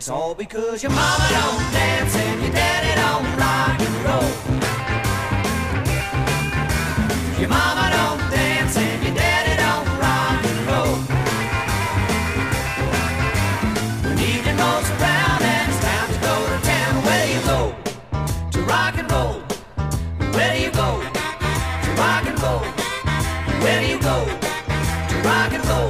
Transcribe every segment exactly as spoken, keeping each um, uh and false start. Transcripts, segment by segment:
It's all because your mama don't dance and your daddy don't rock and roll. Your mama don't dance and your daddy don't rock and roll. When evening rolls around and it's time to go to town, where do you go to rock and roll? Where do you go to rock and roll? Where do you go to rock and roll?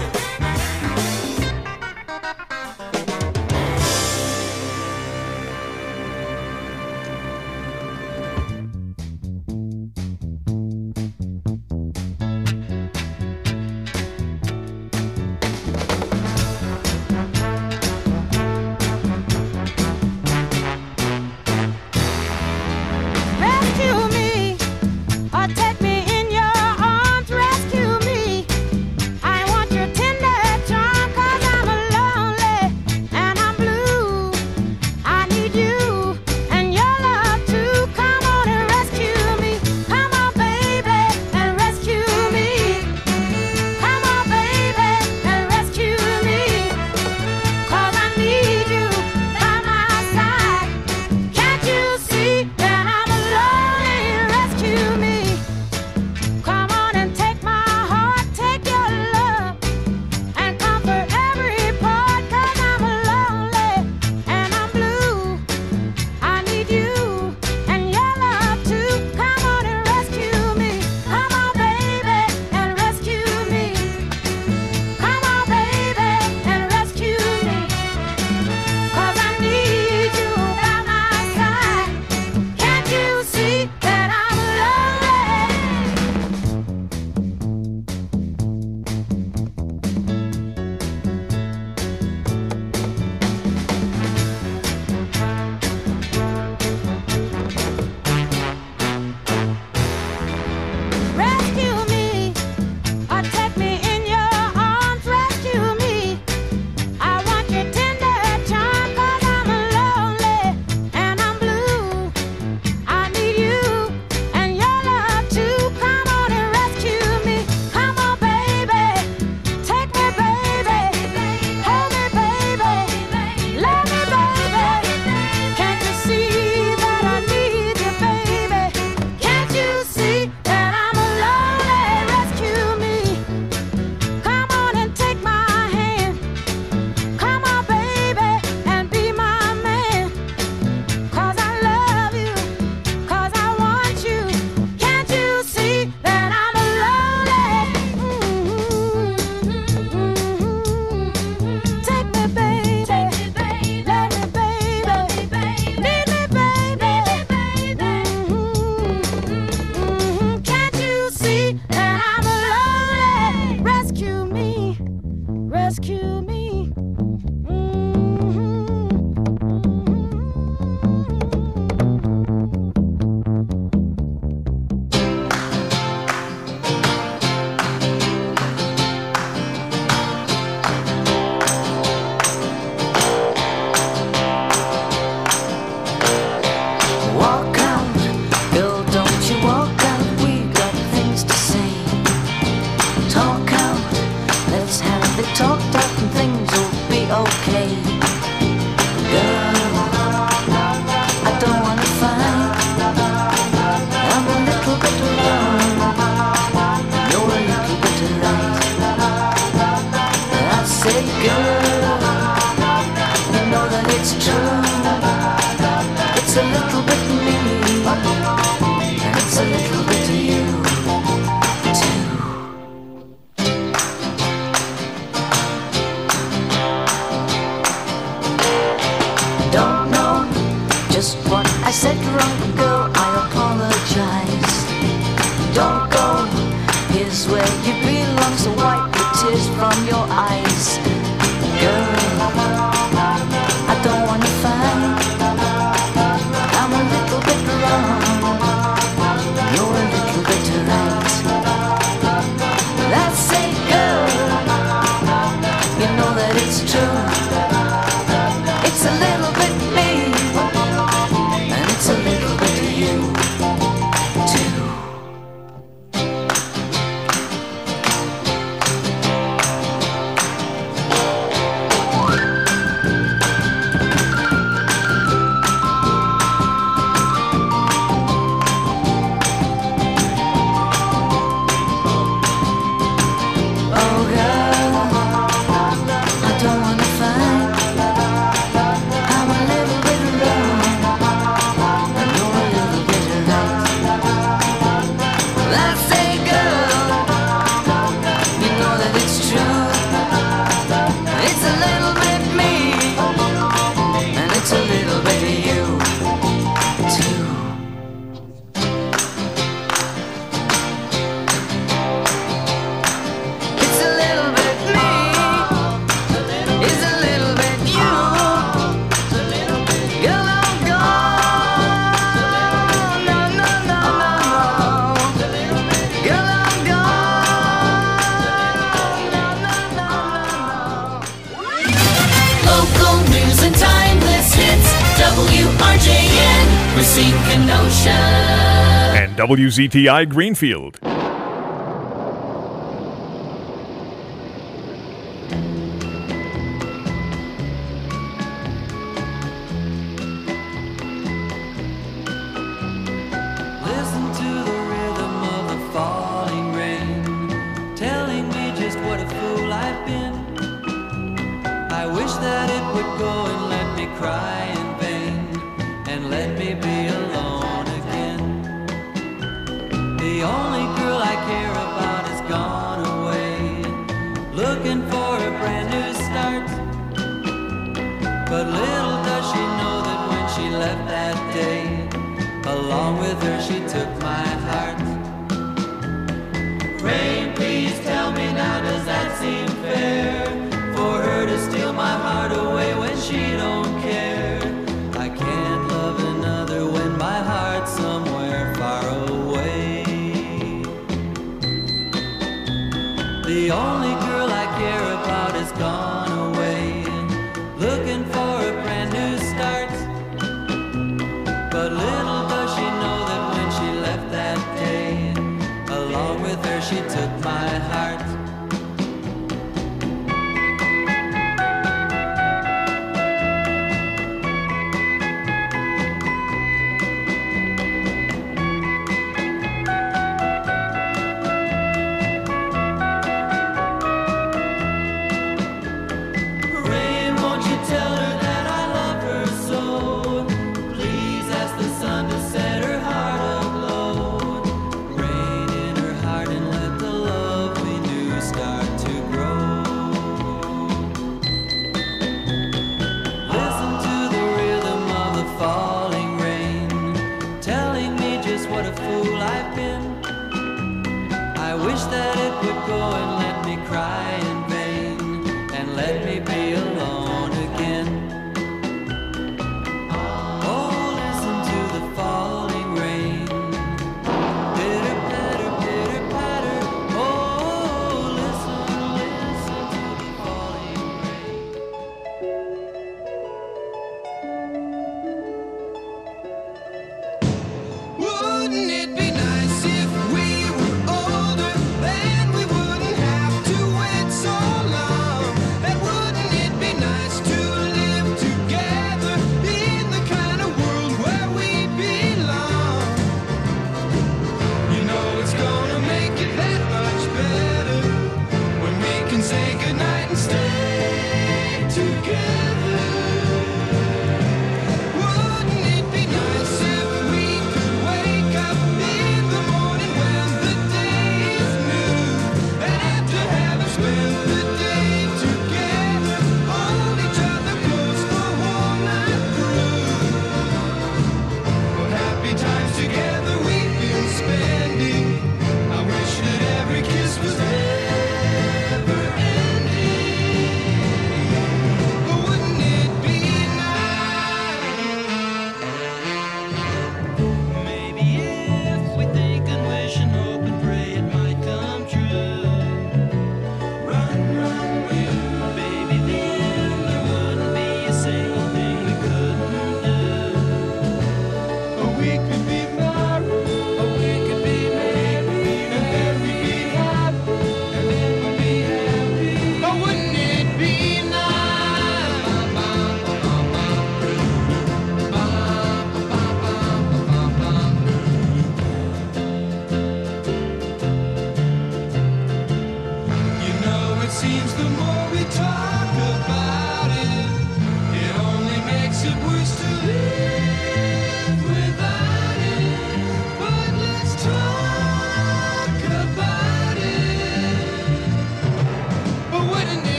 W R J N, we're sinking ocean. And W Z T I Greenfield.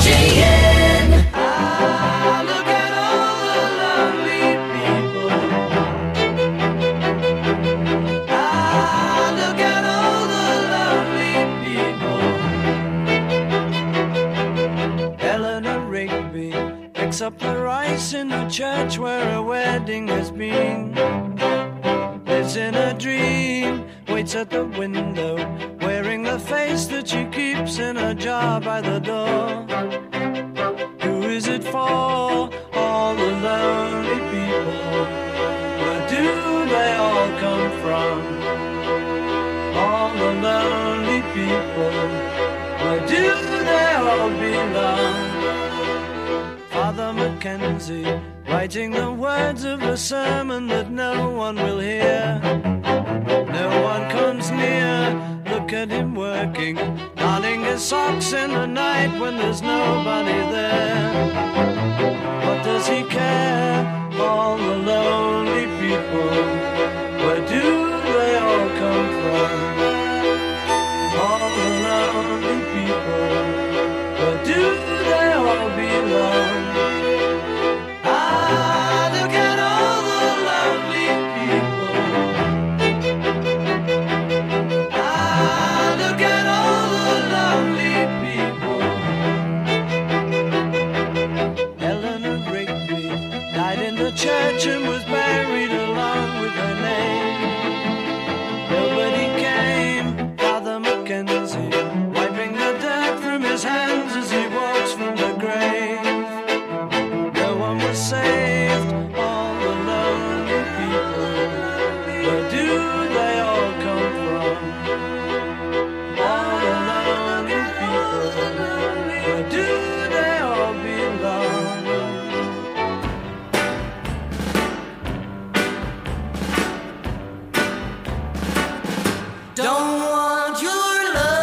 barging in. Ah, look at all the lonely people. Ah, look at all the lonely people. Eleanor Rigby picks up the rice in the church where a wedding has been. Lives in a dream, waits at the window, wearing the face that she keeps in a jar by the door. Who is it for? All the lonely people. Where do they all come from? All the lonely people. Where do they all belong? Father Mackenzie, writing the words of a sermon that no one will hear. No one comes near, look at him working, darning his socks in the night when there's nobody there. What does he care? All the lonely people, where do they all come from? All the lonely people, where do they all belong? Ah, look at all the lonely people. Ah, look at all the lonely people. Eleanor Rigby died in the church and was buried along with her name. Nobody came, Father Mackenzie, wiping the dirt from his hands as he walks from the grave. No one was saved, all the lonely people. Where do they all come from? All the lonely people. Where do they all belong? Don't want your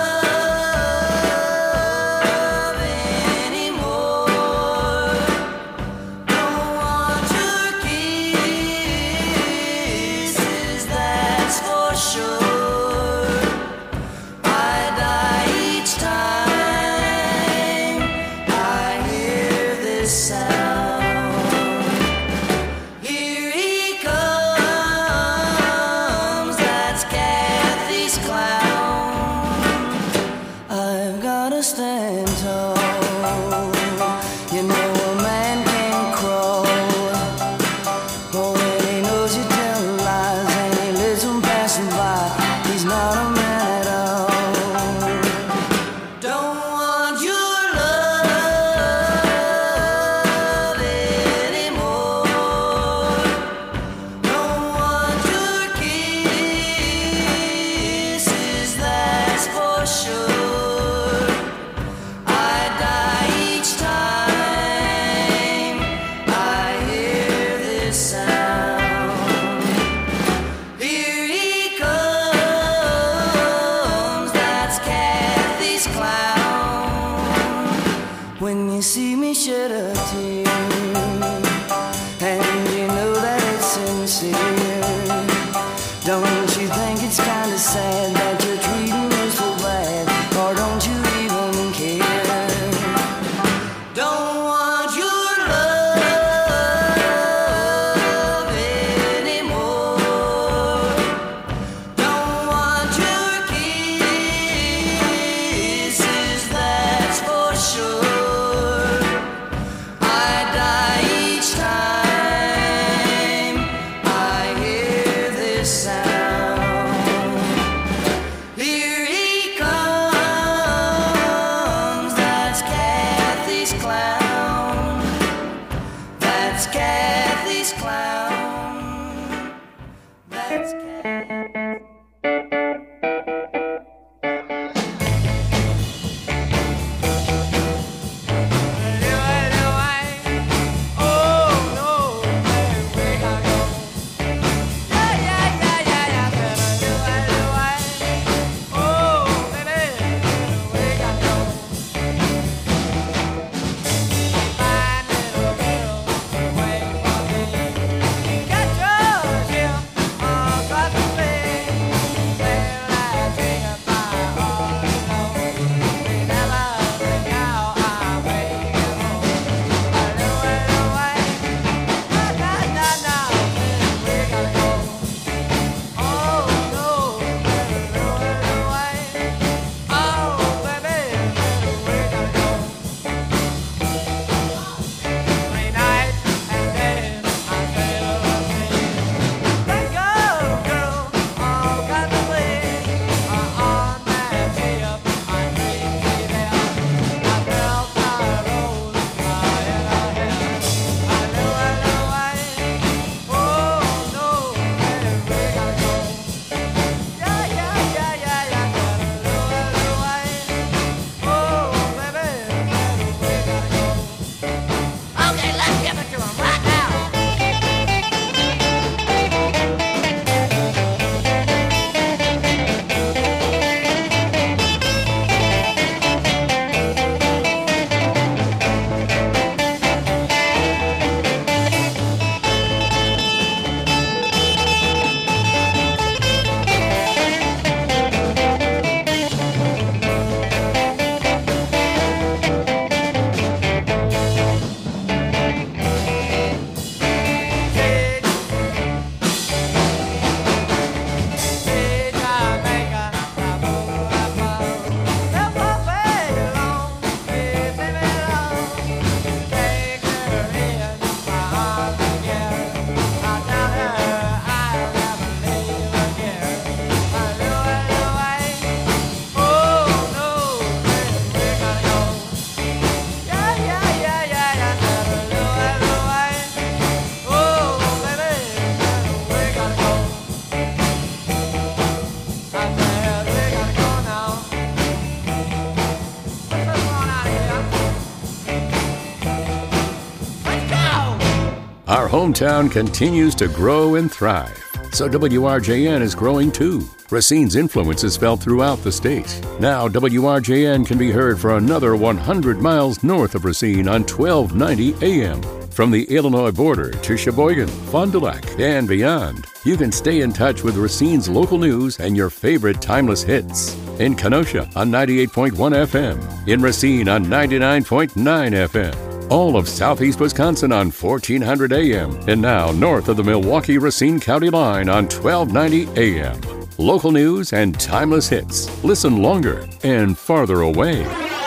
love anymore. Don't want your kisses, that's for sure. I die each time I hear this sound. Here he comes, that's Kathy's clown. I've gotta stand tall. You know a man can crawl. Oh, when he knows you tell lies and he lives on passing by, he's not a man at all. Don't want your love anymore. Don't want your kisses, that's for sure. I die each time I hear this sound. Here he comes, that's Kathy's clown. When you see me shed a tear, and you know that it's sincere, don't you think it's kind of sad that you're treating me so bad, or don't you even care? Don't want your love anymore. Don't want your kisses, that's for sure. I die each time I hear this sound. Here he comes, that's Kathy's clown. That's Kathy's clown. That's Kathy. Got your ship across the bay. hometown continues to grow and thrive. So W R J N is growing too. Racine's influence is felt throughout the state. Now W R J N can be heard for another one hundred miles north of Racine on twelve ninety A M. From the Illinois border to Sheboygan, Fond du Lac, and beyond, you can stay in touch with Racine's local news and your favorite timeless hits. In Kenosha on ninety-eight point one F M. In Racine on ninety-nine point nine F M. All of southeast Wisconsin on fourteen hundred A M. And now north of the Milwaukee-Racine County line on twelve ninety A M. Local news and timeless hits. Listen longer and farther away.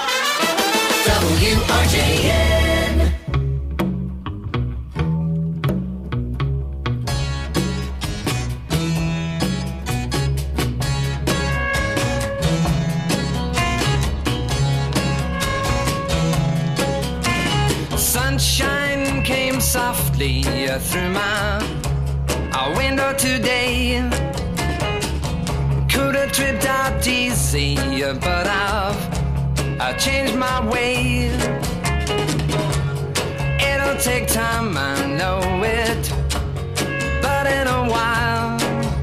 W R J N. Sunshine came softly through my window today. Could have tripped out easy, but I've I changed my way. It'll take time, I know it, but in a while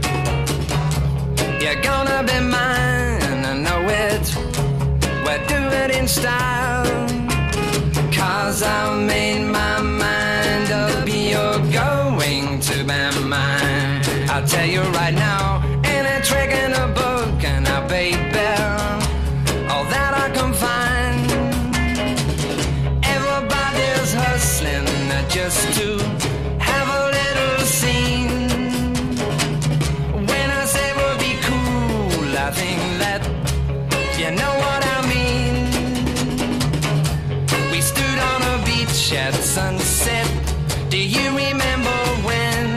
you're gonna be mine, I know it. We'll do it in style, 'cause I've made my mind up, you're going to be mine. I'll tell you right now, ain't a trick in a book, and I baby, all that I can find. Everybody's hustling just to have a little scene. When I say we'll be cool, I think that you know what I mean. We stood on a beach at sunset. Do you remember when?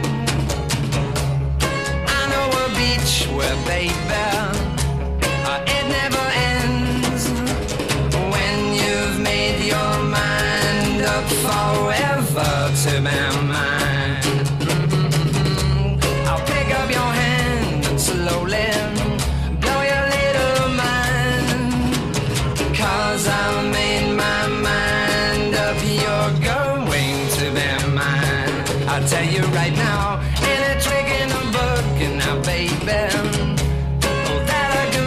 I know a beach where, baby, uh, it never ends. When you've made your mind up forever to be mine. Mm-hmm. I'll pick up your hand and slowly blow your little mind. 'Cause I've made my mind up, you're going to be mine. I'll tell you right now, ain't a trick in a book, and now, baby, all that I can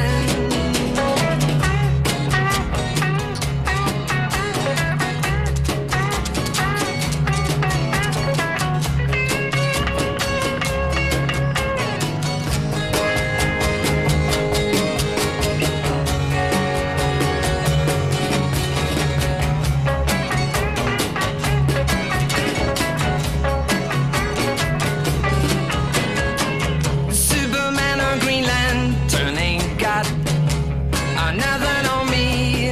Superman or Green Lantern ain't got uh, nothing on me.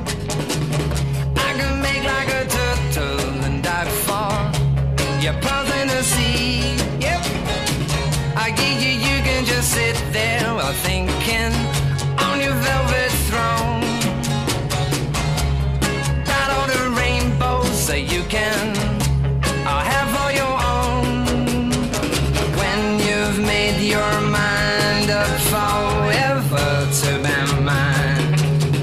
I can make like a turtle and dive far. You're pausing to see. Yep. I get you, you can just sit there while thinking on your velvet throne. Got all the rainbows that you can uh, have for your own. When you've made your mind up forever to be mine,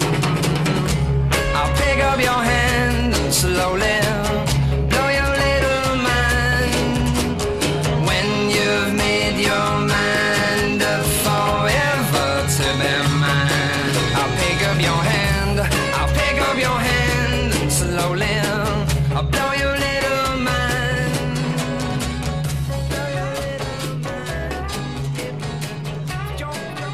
I'll pick up your hand and slowly blow your little mind. When you've made your mind up forever to be mine, I'll pick up your hand, I'll pick up your hand and slowly I'll blow your little mind. Blow your little mind.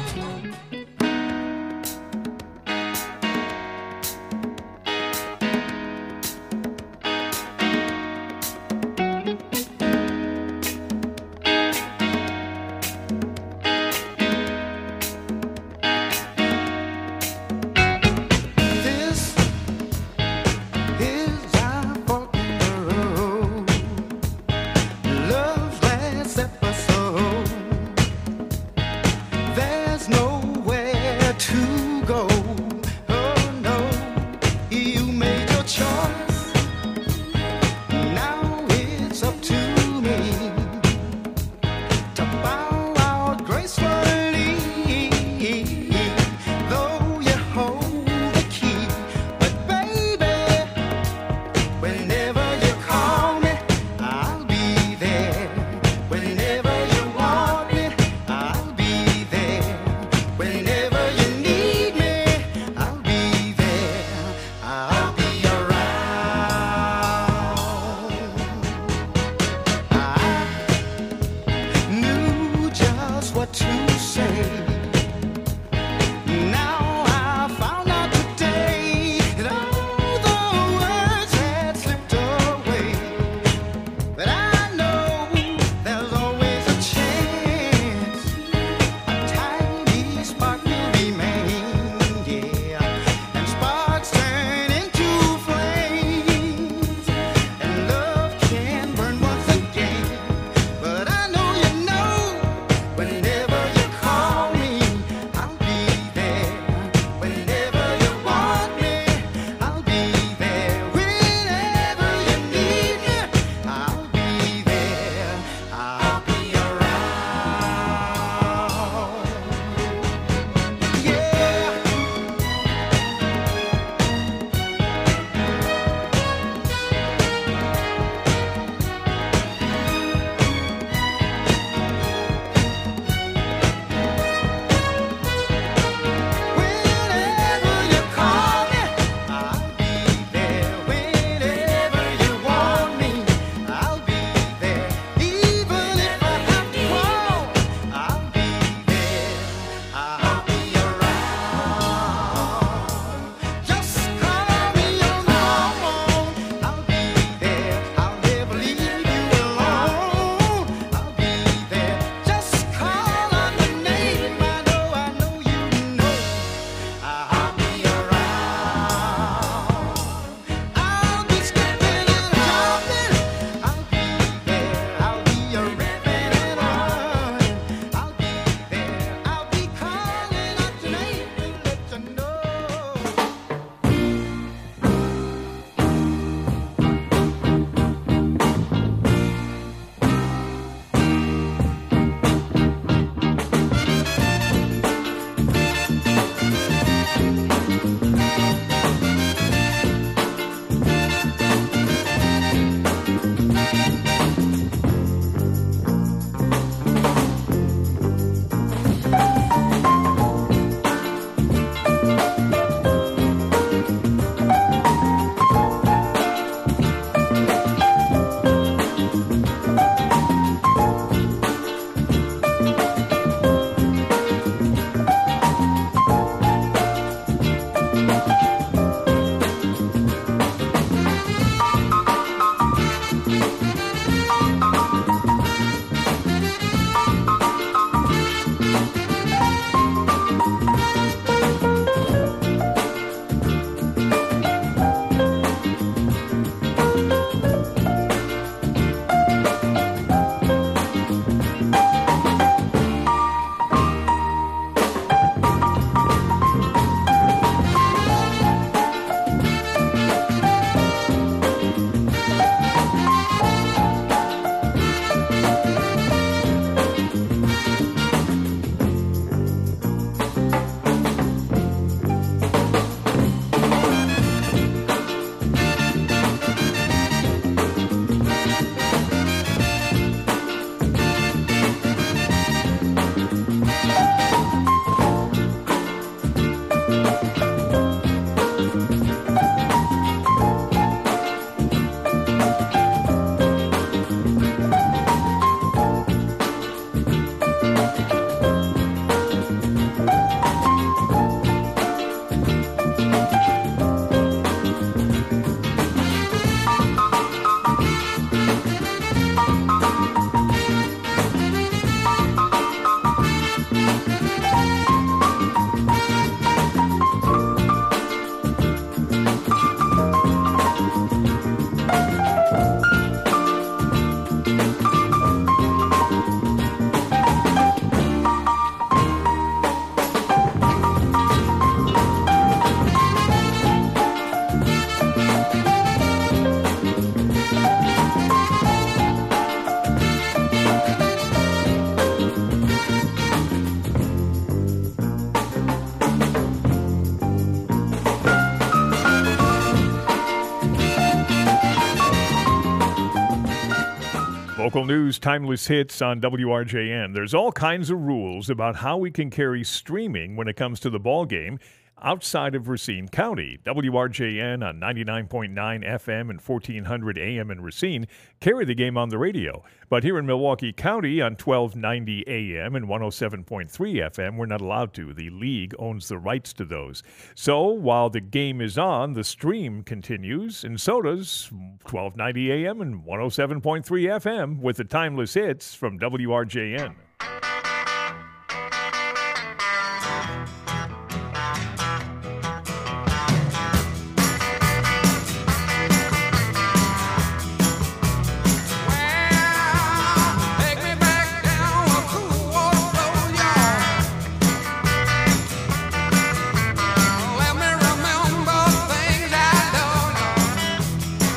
Local news, timeless hits on W R J N. There's all kinds of rules about how we can carry streaming when it comes to the ball game outside of Racine County. W R J N on ninety-nine point nine F M and fourteen hundred A M in Racine carry the game on the radio. But here in Milwaukee County on twelve ninety A M and one oh seven point three F M, we're not allowed to. The league owns the rights to those. So while the game is on, the stream continues, and so does twelve ninety A M and one oh seven point three F M with the timeless hits from W R J N.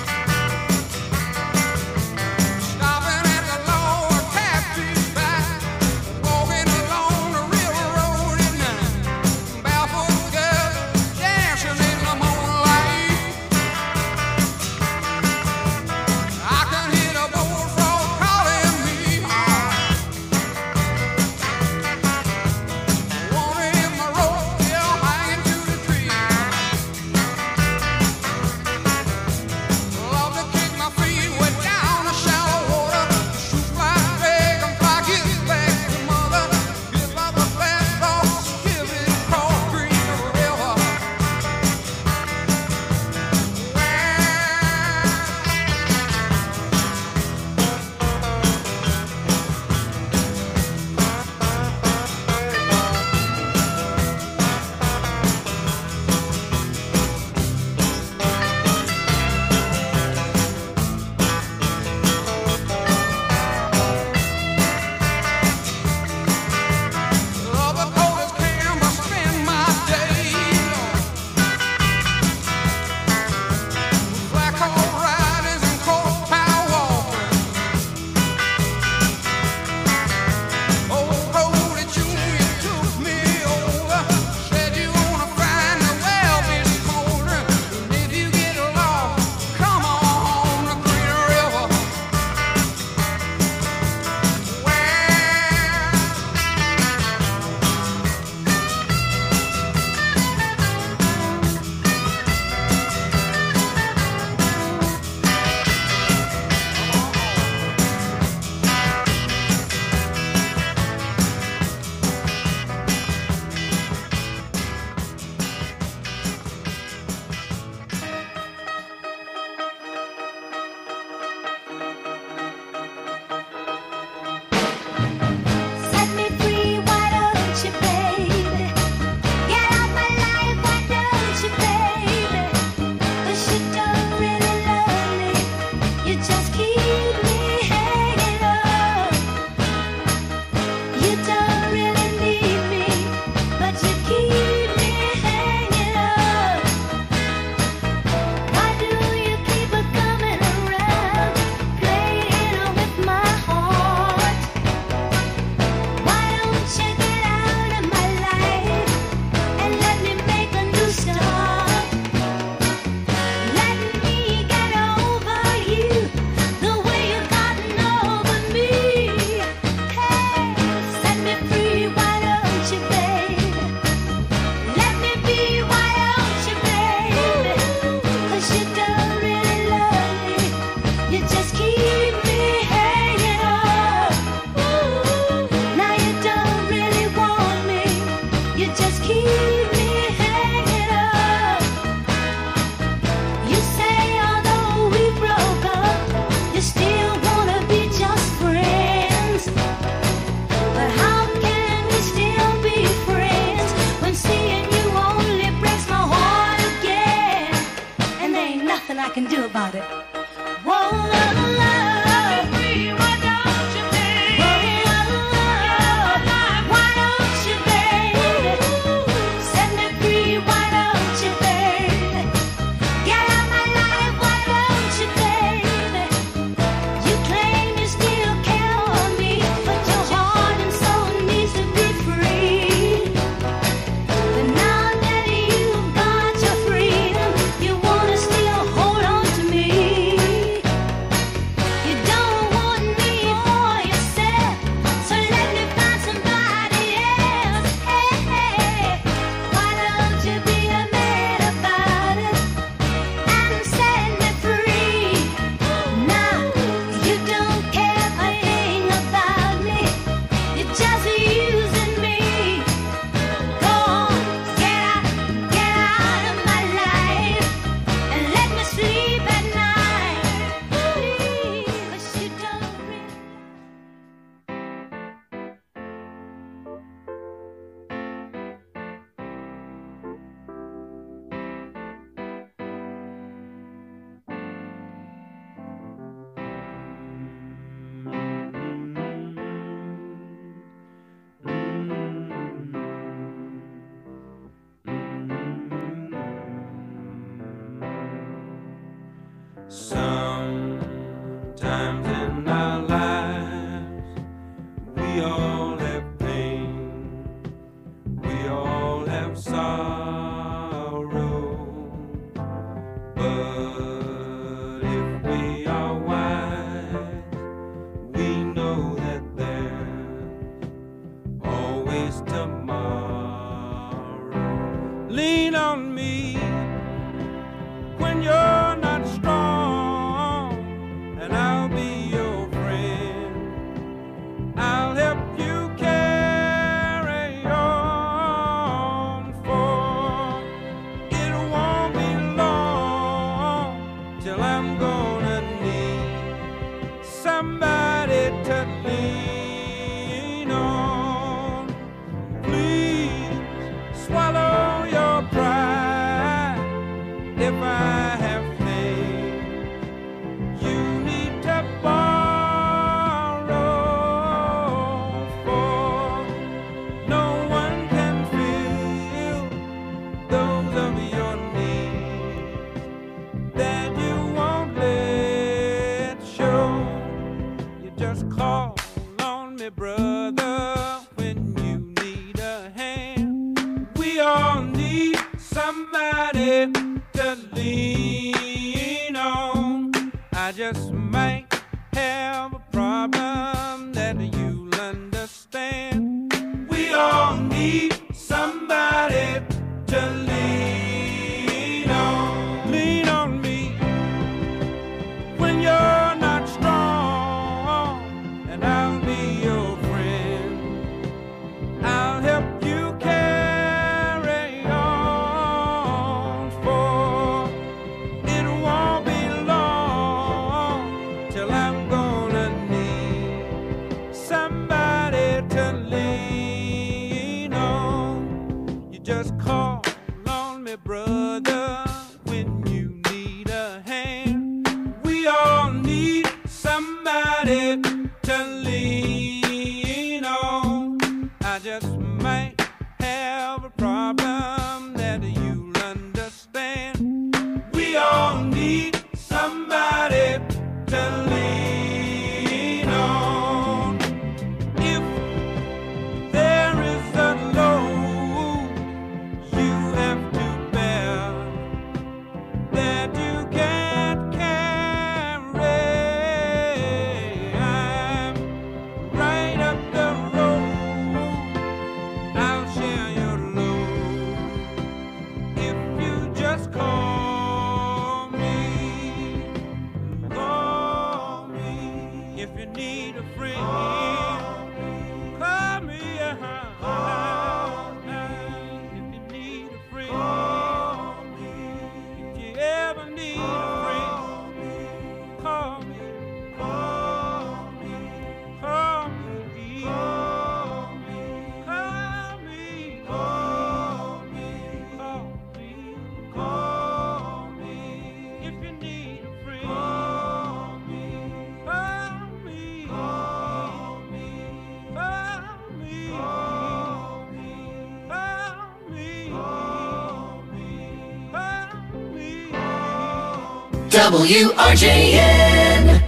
Stopping at the lower taxi back. is tomorrow. Lean on me when you're not strong, and I'll be your friend. I'll help you carry on, for it won't be long till I'm gonna need somebody to lean on. Please swallow your pride if I have faith. You need to borrow, for no one can fill those of your needs that you won't let show. You just call on me, brother, when you need a hand. We all need somebody to lean on. I just might have a problem that you'll understand. We all need somebody to lean on. Lean on me when you're not strong, and I'll be your friend. I'll help you carry on, for it won't be long till I'm gonna need somebody to lean on. You just call on me, brother, when you need a hand. We all need somebody to lean on. I just might have a problem that you'll understand. We all need somebody to lean on. If there is a load you have to bear that you can't carry, I'm right up the road. I'll share your load if you just call me. Call me if you need a friend. Call me, uh-huh. If you need a friend. If you ever need a friend, call me. Call me. Call me. Call me. Call me. Call me. Call me. If you need a friend, call me. Call me. Call me. Call me. Call me. Call me. Call me. Call me. W R J N.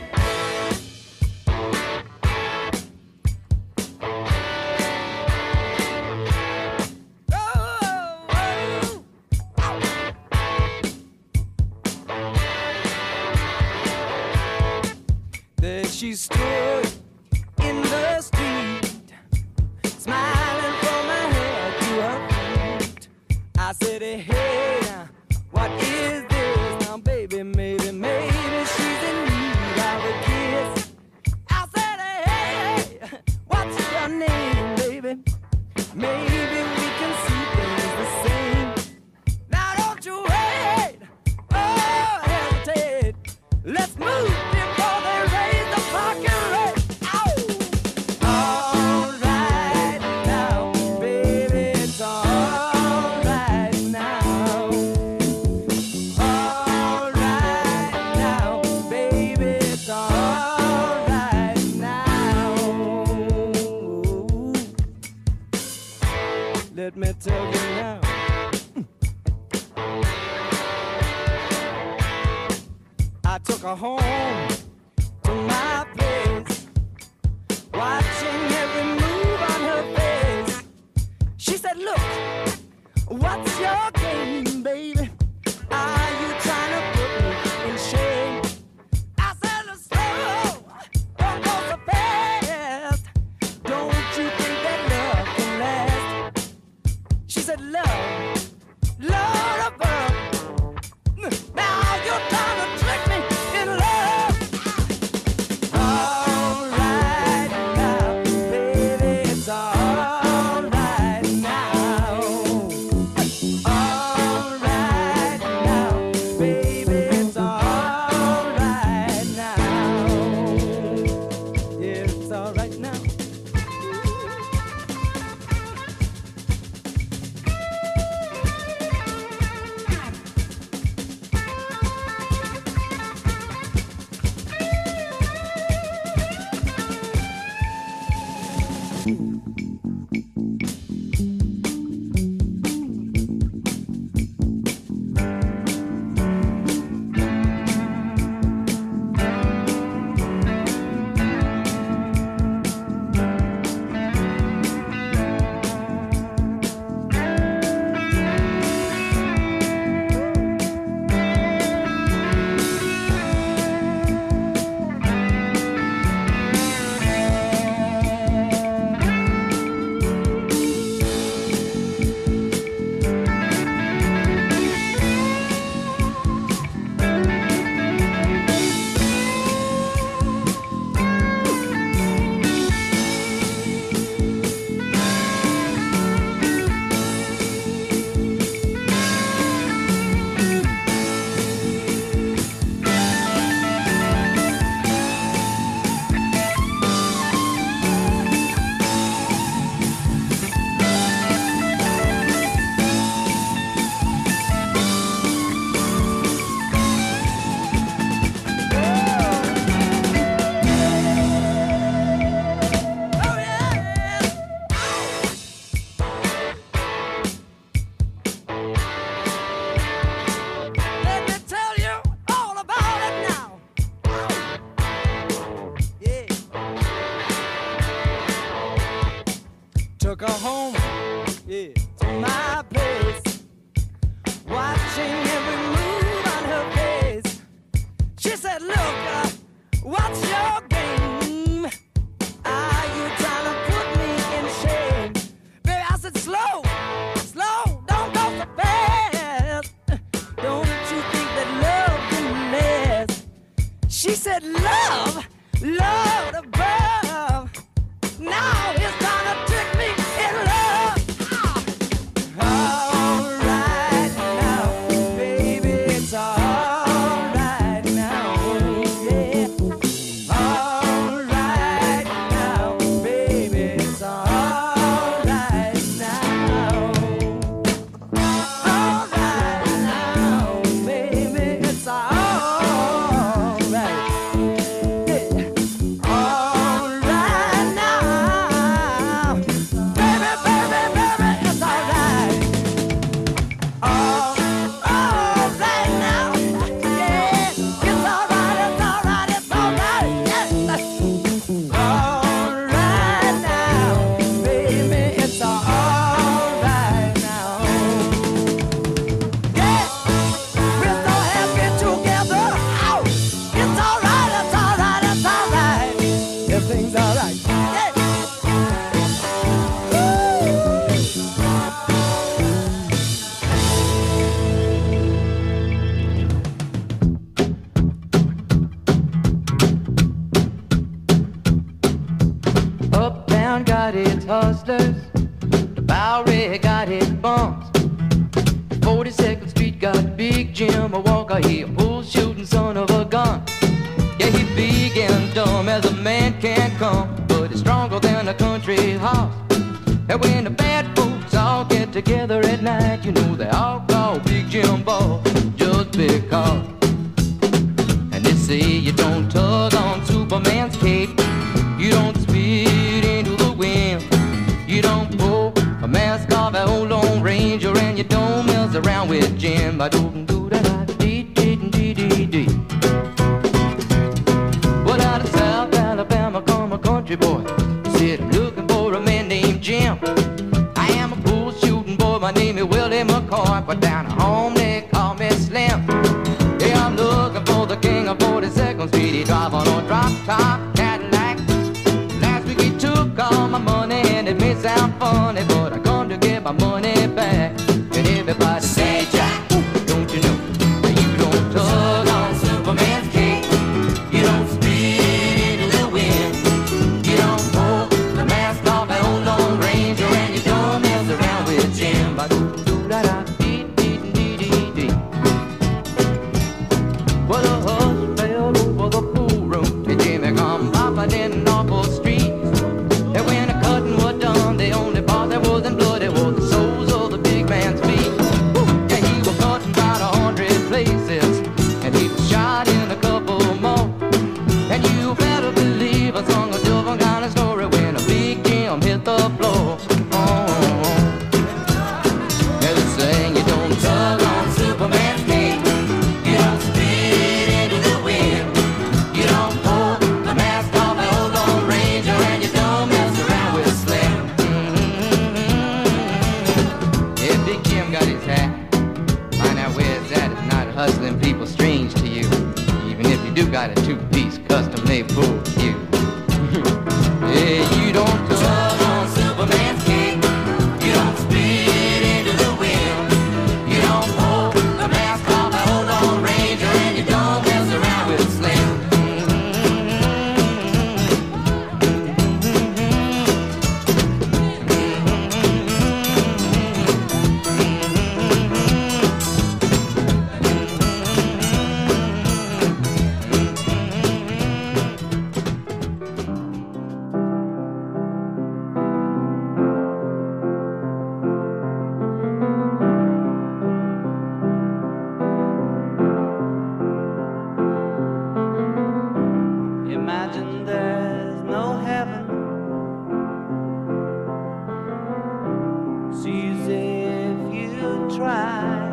There she stood in the street, smiling from her head to her feet. I said, hey, what is this? Now, baby, maybe, maybe she's in need of a kiss. I said, hey, what's your name, baby? Maybe we can see things the same. Now, don't you wait, oh, hesitate. Let's move before they raise the parking rate. Ow! All right now, baby, it's all right now. All right now, baby, it's all right now. Let me tell you now. I took her home to my place, watching every move on her face. She said, look, what's your game, baby? Are you trying to put me in shame? I said, slow, don't go so fast. Don't you think that love can last? yeah, to my place, watching every move on her face. She said, look, uh, what's your game? Are you trying to put me in shame? Baby, I said, slow, slow, don't go so fast. Don't you think that love can last? She said, love, love above. Now it's trying to trick me in love. All right now, baby, it's all right now, yeah. All right now, baby, it's all right now. All right now, baby, it's all right. Everything's all right. Yeah. Uptown got its hustlers, the Bowery got its bums. forty-second Street got Big Jim, a Walker, he a bull shooting son of a gun. Yeah, he big and dumb as a man can come, but he's stronger than a country horse. And when the bad folks all get together at night, you know they all call Big Jim Ball just because. And they say you don't tug on Superman's cape, you don't spit into the wind, you don't pull a mask off an old Lone Ranger, and you don't mess around with Jim. I don't do that. Dee dee dee dee dee. Well, out of South Alabama come a country boy. Said I'm looking for a man named Jim. I am a bull shooting boy. My name is Willie McCoy, but down at home they call me Slim. Yeah, I'm looking for the king of forty-second Street. He drive on a drop top Cadillac. Last week he took all my money, and it may sound funny, but I come to get my money back. And everybody say, Jack, don't you know that you don't tug on Superman's cape, you don't spit into the wind, you don't pull the mask off an old Lone Ranger, and you don't mess around with Jim. Well, the hush fell over the pool room, and Jimmy come popping in off the street. And when the cutting was done, the only part that wasn't bloody was the soles of the big man's feet. Yeah, he was cutting about a hundred places, and he was shot in a couple more. And you better believe I sung a different kind of story when a Big Jim hit the floor. Oh, yeah, they saying you don't tug on Superman's cape, you don't spit into the wind, you don't pull the mask off an old Lone Ranger, and you don't mess around with Slim. Mm-hmm. Yeah, Big Jim got his hat. Find out where it's at. It's not hustling people strange to you, even if you do got a two-piece custom-made bull cue. Yeah, you don't tug on Superman's cape, you don't spit into the wind, you don't pull the mask off an old Lone Ranger, and you don't mess around with Slim. Imagine there's no heaven. It's easy if you try.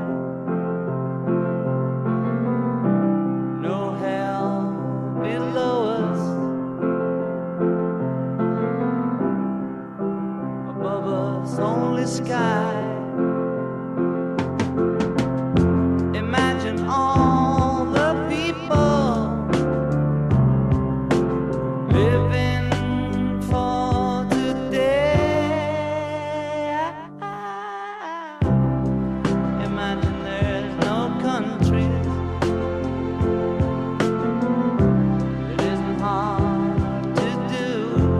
No hell below us, above us only lonely sky. Imagine all the people living for today. Imagine there's no countries. It isn't hard to do.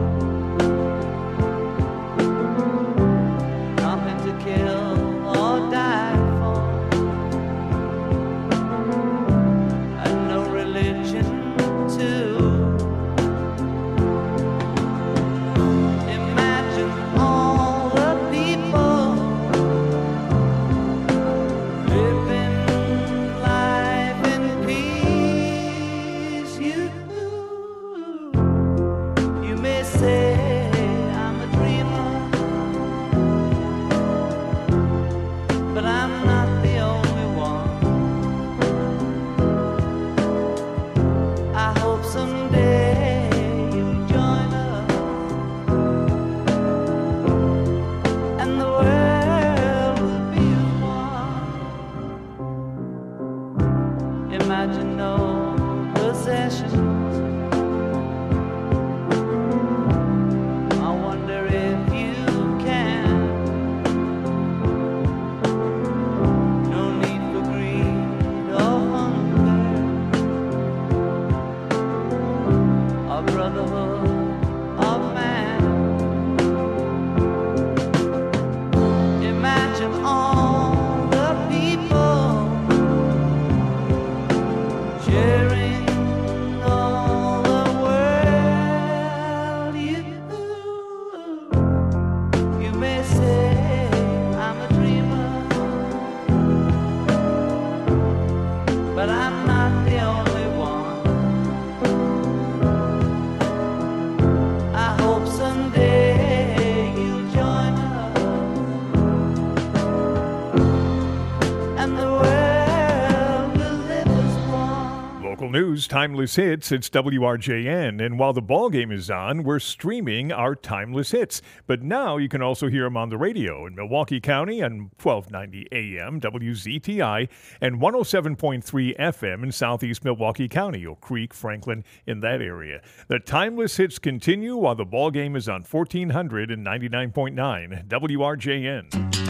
Nothing to kill or die for, and no religion too. Imagine all the people living life in peace. You, you may say I'm a dreamer, but I'm not the only one. I hope someday you'll join us, and the world will be as one. Imagine no possessions. I wonder if you can. No need for greed or hunger, or brotherhood of man. Imagine all the people sharing all the world. You, you may say I'm a dreamer, but I'm not the only one. I hope someday you'll join us, and the world will live as one. Local news, timeless hits. It's W R J N. And while the ball game is on, we're streaming our timeless hits. But now you can also hear them on the radio in Milwaukee County on twelve ninety A M W Z T I and one oh seven point three F M in southeast Milwaukee County, Oak Creek, Franklin, in that area. The timeless hits continue while the ball game is on fourteen hundred and ninety-nine point nine W R J N.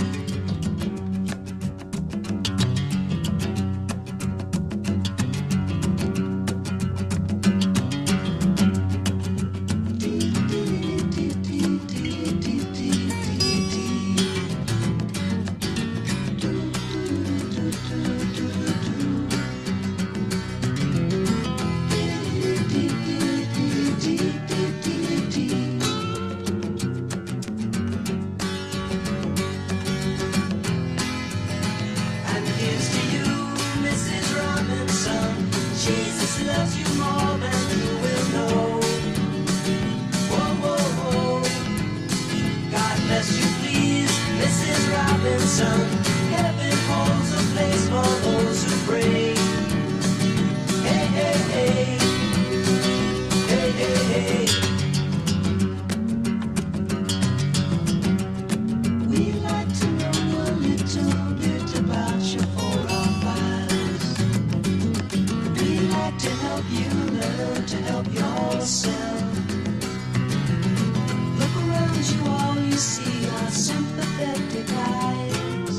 And here's to you, Missus Robinson. Jesus loves you more than you will know. Whoa, whoa, whoa. God bless you, please, Missus Robinson. Heaven holds a place for those who pray. Hey, hey, hey. Hey, hey, hey. We'd like to know a little bit about your forefathers. We'd like to help you learn to help yourself. Look around you, all you see are sympathetic eyes.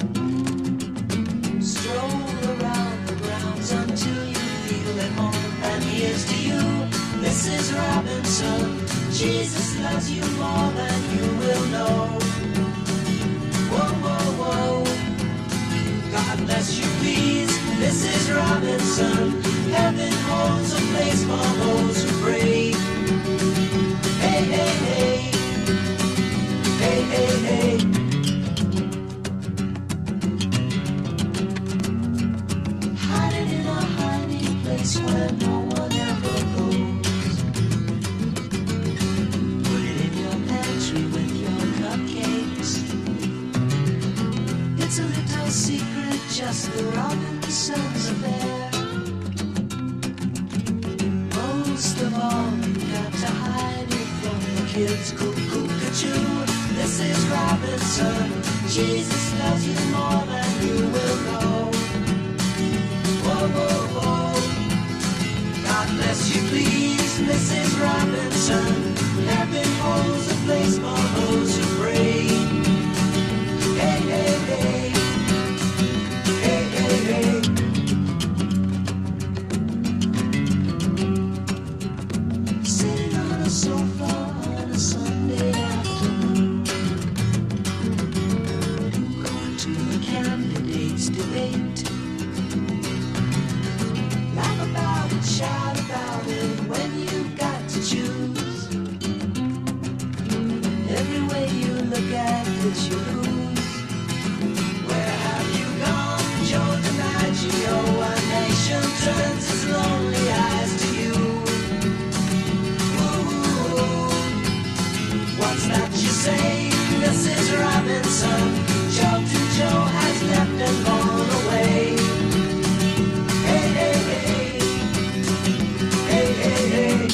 Stroll around the grounds until you feel at home. And here's to you, Missus Robinson. Jesus loves you more than you will know. Whoa, whoa, whoa. God bless you, please, Missus Robinson. Heaven holds a place for those who pray. Hey, hey, hey. Hey, hey, hey. Hiding in a hiding place where no one ever goes. Put it in your pantry with your cupcakes. It's a little secret, just the Robinsons affair. Most of all, you got to hide it from the kids. Cuckoo, cuckoo, this is Missus Robinson, Jesus loves you more than you will know. Whoa, whoa, whoa. God bless you, please, Missus Robinson. Heaven holds a place for those who pray. Hey, hey, hey. Hey, hey, hey. Sitting on a sofa on a Sunday afternoon, going to the candidates' debate. Laugh about it, shout about it when you've got to choose. Every way you look at it, you lose. Where have you gone, Joe DiMaggio? A nation turns its lonely eyes to you. Ooh, what's that you say, Missus Robinson? Jolton Joe has left and gone away. Hey, hey, hey. Hey, hey, hey.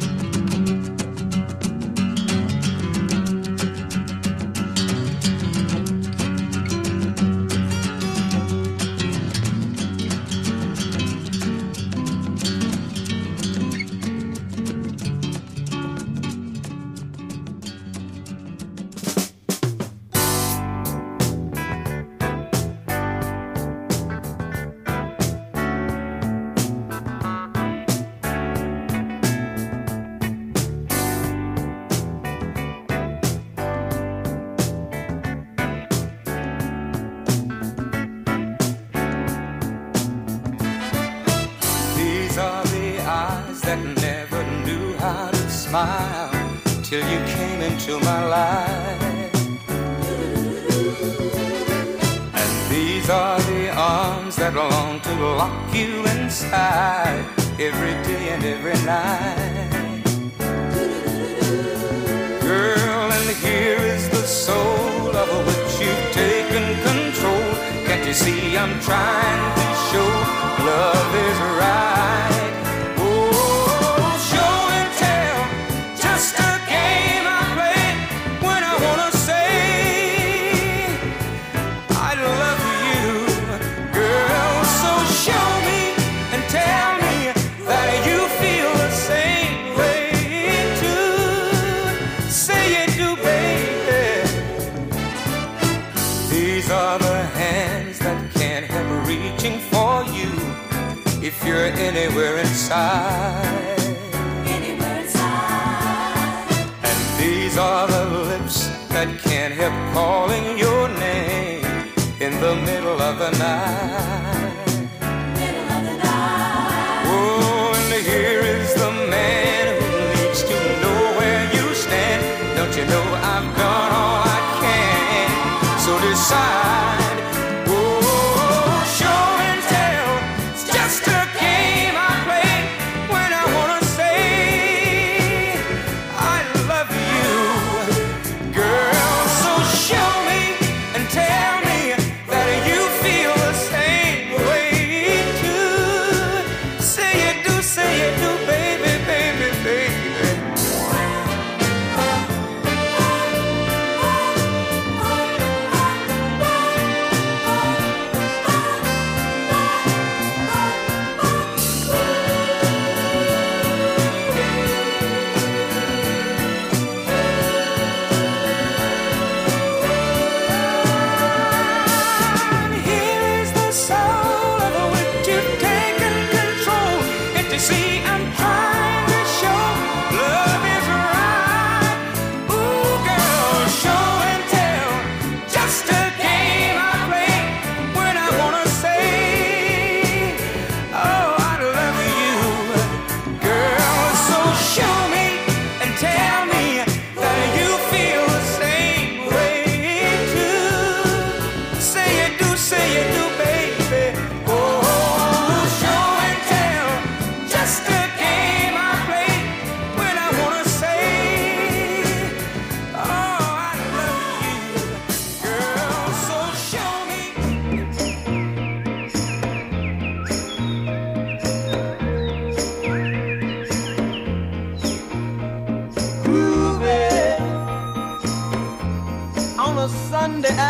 These are the eyes that never knew how to smile till you came into my life. And these are the arms that long to lock you inside every day and every night. Girl, and here is the soul of which you've taken control. Can't you see I'm trying to show love is right? Oh, show and tell, just a game I play when I wanna say I love you, girl. So show me and tell me that you feel the same way too. Say you do, baby. These are the hands that can't help reaching for you if you're anywhere inside. Anywhere inside. And these are the lips that can't help calling your name in the middle of the night. Middle of the night. Oh, and here is the man who needs to know where you stand. Don't you know I've done all I can? So decide. Oh, show and tell. It's just a game I play when I wanna say I love you, girl. So show me and tell me that you feel the same way too. Say you do, say you do, baby, baby, baby.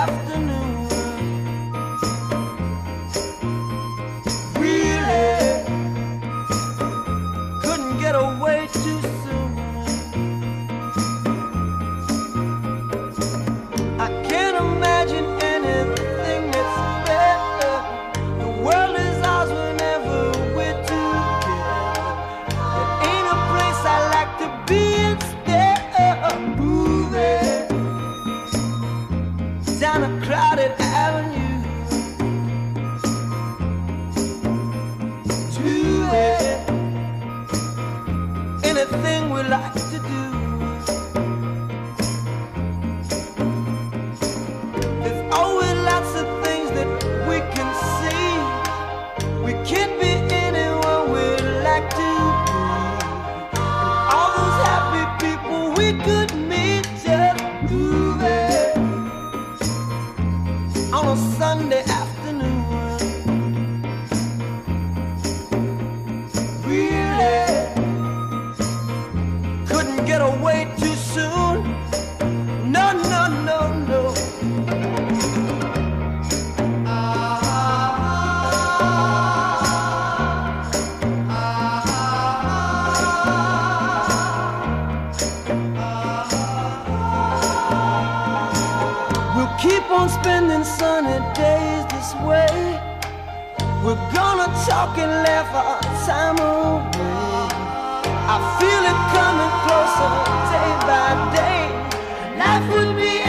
afternoon. Really couldn't get away too soon. I can't imagine anything that's better. The world is ours whenever we're together. There ain't a place I like to be instead of moving down a crowded avenue. Do it, anything we like to do. There's always lots of things that we can see. We can't be anyone we'd like to be. And all those happy people we could meet just moving on a Sunday afternoon. Really couldn't get away too soon. No, no, no, no. We'll keep on spending sunny days this way. We're gonna talk and laugh our time away. I feel it coming closer day by day. Life would be